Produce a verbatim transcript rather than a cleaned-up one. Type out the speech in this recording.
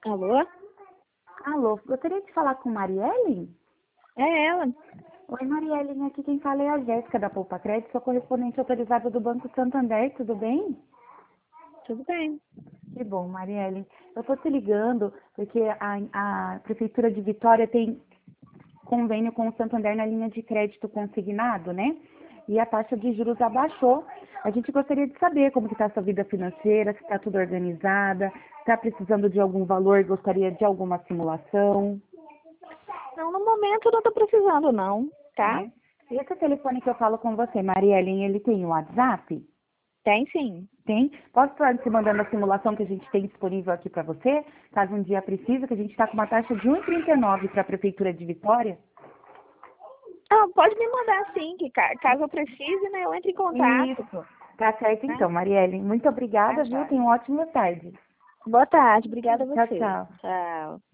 Alô? Alô, gostaria de falar com Marielle? É ela. Oi, Marielle, aqui quem fala é a Jéssica da Poupa Crédito, sou correspondente autorizada do Banco Santander, tudo bem? Tudo bem. Que bom, Marielle. Eu estou te ligando porque a, a Prefeitura de Vitória tem convênio com o Santander na linha de crédito consignado, né? E a taxa de juros abaixou. A gente gostaria de saber como que está a sua vida financeira, se está tudo organizada, está precisando de algum valor, gostaria de alguma simulação. Não, no momento não tô precisando, não, tá? É. Esse telefone que eu falo com você, Marielle, ele tem um WhatsApp? Tem sim. Tem? Posso estar te mandando a simulação que a gente tem disponível aqui para você? Caso um dia precise, que a gente está com uma taxa de um vírgula trinta e nove para a Prefeitura de Vitória. Ah, pode me mandar sim, que ca- caso eu precise, né, eu entre em contato. Isso. Tá certo Né? então, Marielle. Muito Tá, obrigada, viu? joia. Tenha uma ótima tarde. Boa tarde, obrigada a Tchau, você. tchau. Tchau.